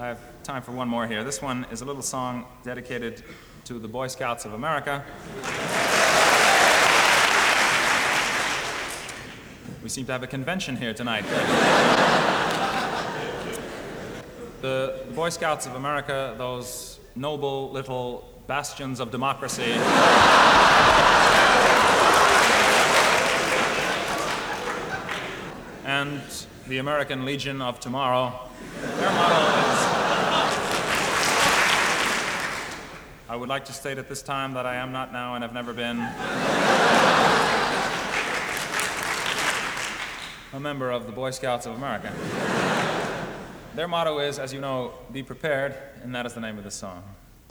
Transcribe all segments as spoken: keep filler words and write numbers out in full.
I have time for one more here. This one is a little song dedicated to the Boy Scouts of America. We seem to have a convention here tonight. The Boy Scouts of America, those noble little bastions of democracy, and the American Legion of Tomorrow, their motto is, I would like to state at this time that I am not now and have never been a member of the Boy Scouts of America. Their motto is, as you know, be prepared, and that is the name of the song.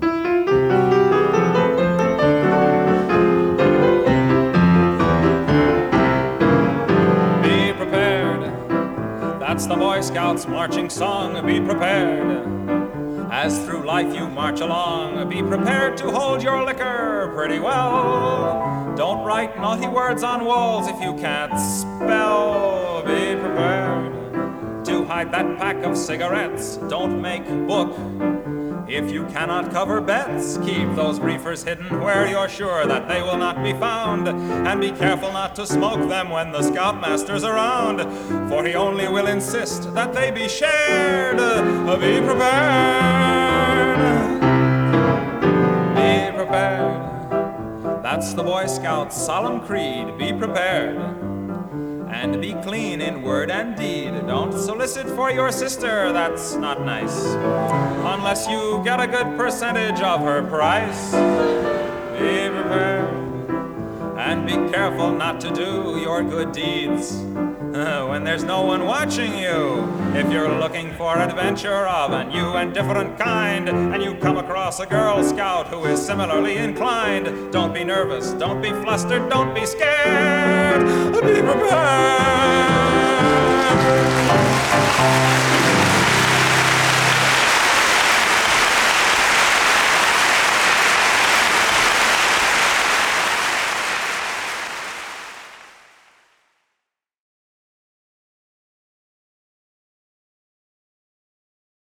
Be prepared, that's the Boy Scouts marching song. Be prepared, as through life you march along. Be prepared to hold your liquor pretty well. Don't write naughty words on walls if you can't spell. Be prepared to hide that pack of cigarettes. Don't make book if you cannot cover bets. Keep those reefers hidden where you're sure that they will not be found. And be careful not to smoke them when the scoutmaster's around, for he only will insist that they be shared. Be prepared. Be prepared. That's the Boy Scouts' solemn creed. Be prepared. And be clean in word and deed. Don't solicit for your sister, that's not nice, unless you get a good percentage of her price. Be prepared. And be careful not to do your good deeds when there's no one watching you. If you're looking for adventure of a new and different kind, and you come across a Girl Scout who is similarly inclined, don't be nervous, don't be flustered, don't be scared. Be prepared.